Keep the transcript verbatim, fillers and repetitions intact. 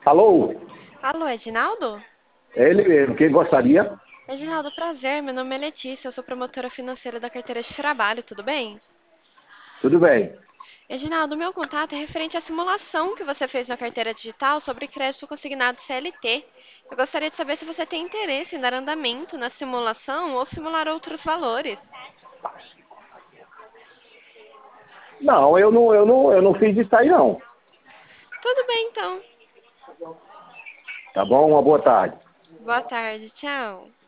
Alô? Alô, Edinaldo? É ele mesmo. Quem gostaria? Edinaldo, prazer. Meu nome é Letícia, eu sou promotora financeira da carteira de trabalho, tudo bem? Tudo bem. Edinaldo, meu contato é referente à simulação que você fez na carteira digital sobre crédito consignado C L T. Eu gostaria de saber se você tem interesse em dar andamento na simulação ou simular outros valores. Não, eu não, eu não, eu não fiz isso aí não. Tudo bem, então. Tá bom? Uma boa tarde. Boa tarde, tchau.